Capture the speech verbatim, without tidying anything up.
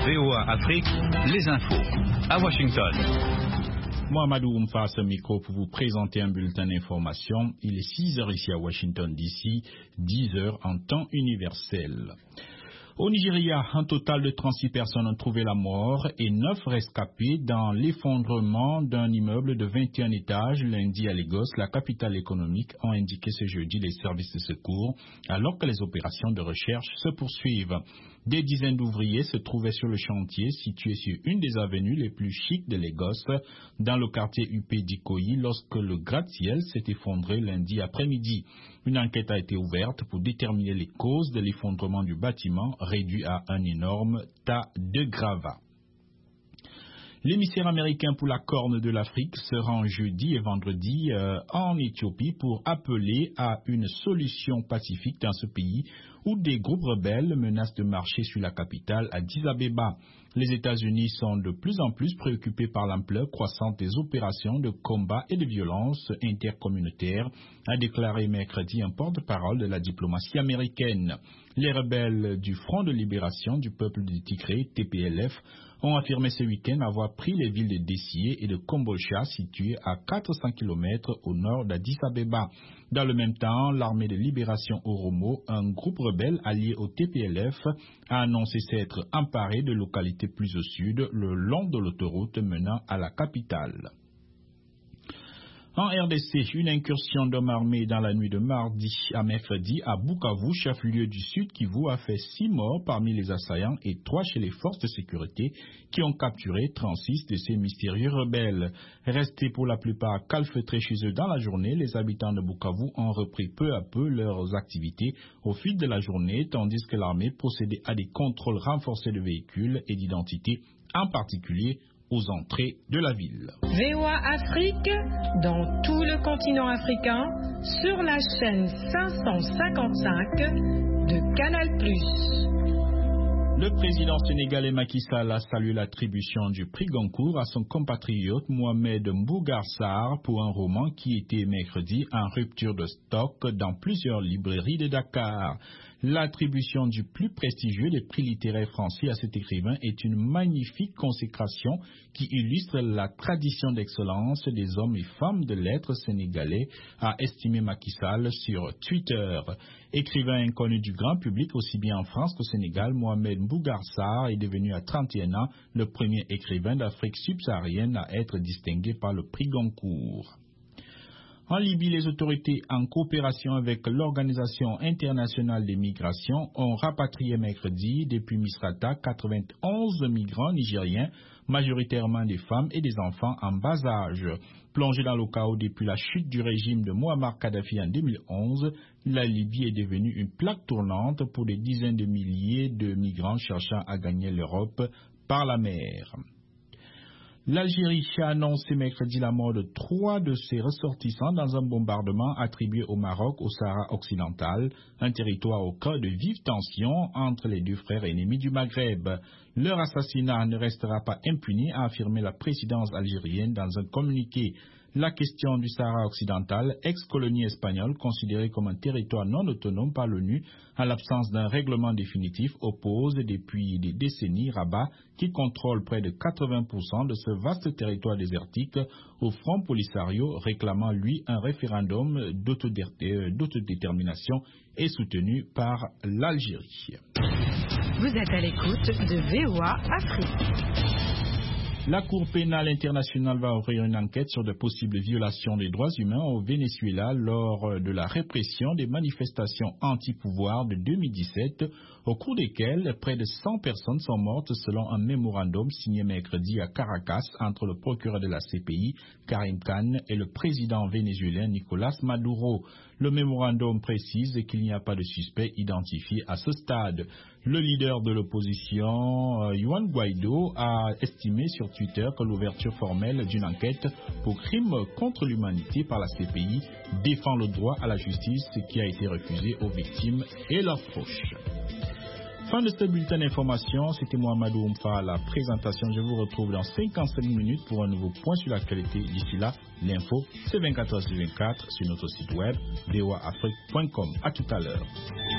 V O A Afrique, les infos. À Washington. Mohamedou Oumfa à ce micro pour vous présenter un bulletin d'information. Il est six heures ici à Washington D C, dix heures en temps universel. Au Nigeria, un total de trente-six personnes ont trouvé la mort et neuf rescapés dans l'effondrement d'un immeuble de vingt et un étages lundi à Lagos, la capitale économique, ont indiqué ce jeudi les services de secours, alors que les opérations de recherche se poursuivent. Des dizaines d'ouvriers se trouvaient sur le chantier situé sur une des avenues les plus chics de Lagos, dans le quartier U P d'Ikoyi, lorsque le gratte-ciel s'est effondré lundi après-midi. Une enquête a été ouverte pour déterminer les causes de l'effondrement du bâtiment, réduit à un énorme tas de gravats. L'émissaire américain pour la Corne de l'Afrique se rend jeudi et vendredi euh, en Éthiopie pour appeler à une solution pacifique dans ce pays où des groupes rebelles menacent de marcher sur la capitale Addis Abeba. Les États-Unis sont de plus en plus préoccupés par l'ampleur croissante des opérations de combat et de violence intercommunautaires, a déclaré mercredi un porte-parole de la diplomatie américaine. Les rebelles du Front de libération du peuple du Tigré, T P L F, ont affirmé ce week-end avoir pris les villes de Dessié et de Kombolcha situées à quatre cents kilomètres au nord d'Addis Abeba. Dans le même temps, l'armée de libération Oromo, un groupe rebelle allié au T P L F, a annoncé s'être emparé de localités plus au sud, le long de l'autoroute menant à la capitale. En R D C, une incursion d'hommes armés dans la nuit de mardi à mercredi à Bukavu, chef-lieu du Sud Kivu, a fait six morts parmi les assaillants et trois chez les forces de sécurité qui ont capturé trente-six de ces mystérieux rebelles. Restés pour la plupart calfeutrés chez eux dans la journée, les habitants de Bukavu ont repris peu à peu leurs activités au fil de la journée, tandis que l'armée procédait à des contrôles renforcés de véhicules et d'identité, en particulier aux entrées de la ville. V O A Afrique, dans tout le continent africain, sur la chaîne cinq cent cinquante-cinq de Canal plus. Le président sénégalais Macky Sall a salué l'attribution du prix Goncourt à son compatriote Mohamed Mbougar Sarr pour un roman qui était mercredi en rupture de stock dans plusieurs librairies de Dakar. L'attribution du plus prestigieux des prix littéraires français à cet écrivain est une magnifique consécration qui illustre la tradition d'excellence des hommes et femmes de lettres sénégalais, a estimé Macky Sall sur Twitter. Écrivain inconnu du grand public aussi bien en France qu'au Sénégal, Mohamed Mbougar Sarr est devenu à trente et un ans le premier écrivain d'Afrique subsaharienne à être distingué par le prix Goncourt. En Libye, les autorités, en coopération avec l'Organisation internationale des migrations, ont rapatrié mercredi depuis Misrata quatre-vingt-onze migrants nigériens, majoritairement des femmes et des enfants en bas âge. Plongée dans le chaos depuis la chute du régime de Mouammar Kadhafi en deux mille onze, la Libye est devenue une plaque tournante pour des dizaines de milliers de migrants cherchant à gagner l'Europe par la mer. L'Algérie a annoncé mercredi la mort de trois de ses ressortissants dans un bombardement attribué au Maroc au Sahara occidental, un territoire au cœur de vives tensions entre les deux frères ennemis du Maghreb. Leur assassinat ne restera pas impuni, a affirmé la présidence algérienne dans un communiqué. La question du Sahara occidental, ex-colonie espagnole considérée comme un territoire non autonome par l'ONU, à l'absence d'un règlement définitif, oppose depuis des décennies Rabat, qui contrôle près de quatre-vingts pour cent de ce vaste territoire désertique, au Front Polisario, réclamant lui un référendum d'autodétermination et soutenu par l'Algérie. Vous êtes à l'écoute de V O A Afrique. La Cour pénale internationale va ouvrir une enquête sur de possibles violations des droits humains au Venezuela lors de la répression des manifestations anti-pouvoir de deux mille dix-sept, au cours desquelles près de cent personnes sont mortes selon un mémorandum signé mercredi à Caracas entre le procureur de la C P I, Karim Khan, et le président vénézuélien Nicolás Maduro. Le mémorandum précise qu'il n'y a pas de suspect identifié à ce stade. Le leader de l'opposition, euh, Juan Guaido, a estimé sur Twitter que l'ouverture formelle d'une enquête pour crime contre l'humanité par la C P I défend le droit à la justice qui a été refusé aux victimes et leurs proches. Fin de ce bulletin d'information, c'était Mohamedou Oumfa à la présentation. Je vous retrouve dans cinquante-cinq minutes pour un nouveau point sur l'actualité. D'ici là, l'info, c'est vingt-quatre heures sur vingt-quatre sur notre site web v o a afrique point com. À tout à l'heure.